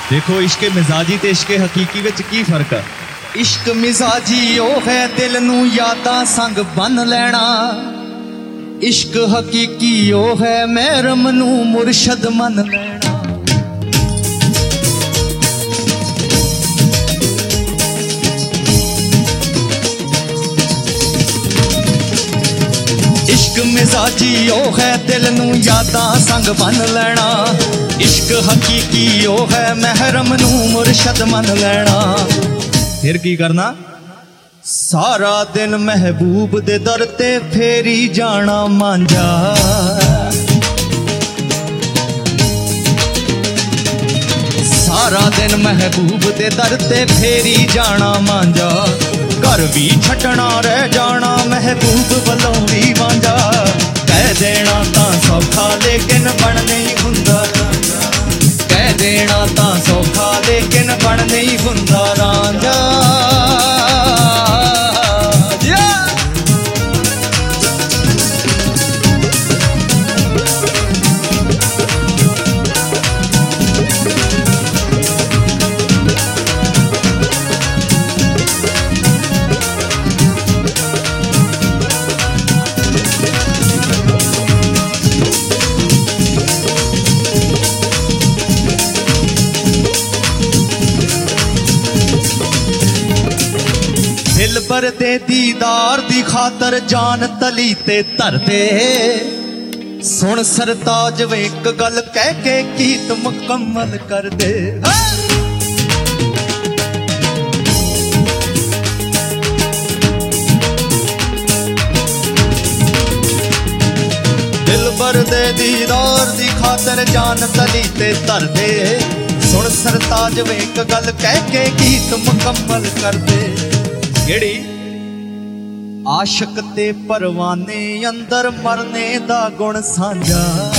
देखो इश्क मिजाजी ते इश्क हकीकी विच की फर्क है। इश्क मिजाजी ओ है दिल नू यादां संग बन लेना, इश्क हकीकी ओ है महरम नू मुर्शद मन लेना। इश्क मिजाजी ओ है दिल नू यादां संग बन लेना, इश्क हकीकी ओ है महरम नू मुर्शद मन लेना। फिर की करना? सारा दिन महबूब दे दर ते फेरी जाना मांझा, सारा दिन महबूब दे दर ते फेरी जाना मांझा। घर भी छटना रह जाना महबूब वलों भी वांझा, कह देना तां सौखा लेकिन बन नहीं हुंदा, कह देना तां सौखा लेकिन बन नहीं हुंदा रांझा। दिलबर दे दीदार दी खातर जान तली ते धर दे, सुन सरताज वे एक गल कह के गीत मुकम्मल कर दे। दिलबर दे दीदार दी खातर जान तली ते धर दे, सुन सरताज वे एक गल कह के गीत मुकम्मल कर दे। केड़ी? आशिक ते परवाने अंदर मरने दा गुण सांझा,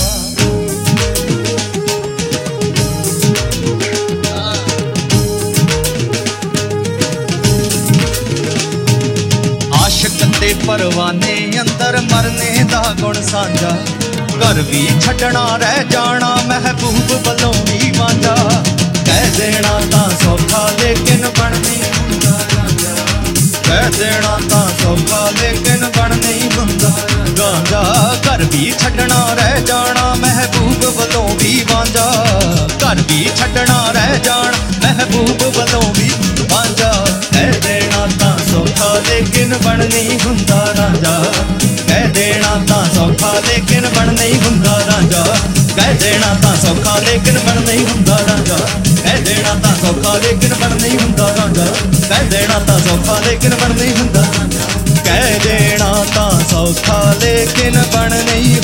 आशिक ते परवाने अंदर मरने दा गुण सांझा। घर भी छटना रह जाना महबूब वलों भी वांझा, कह देना तां सौखा लेकिन बन नहीं हुंदा, कह देना तां सौखा लेकिन बन नहीं हुंदा गांजा। घर भी छटना रह जाना महबूब वलों भी वांझा, घर भी छटना रह जाना महबूब वलों भी वांझा, कह देना तां सौखा लेकिन बन नहीं हुंदा रांझा, कह देना तां सौखा लेकिन बन नहीं हुंदा रांझा, कह देना तां सौखा लेकिन बन नहीं हुंदा रांझा, कह देना तां सौखा लेकिन बन नहीं हुंदा रांझा, कह देना तां सौखा लेकिन बन नहीं हुंदा, कह देना तां सौखा लेकिन बन नहीं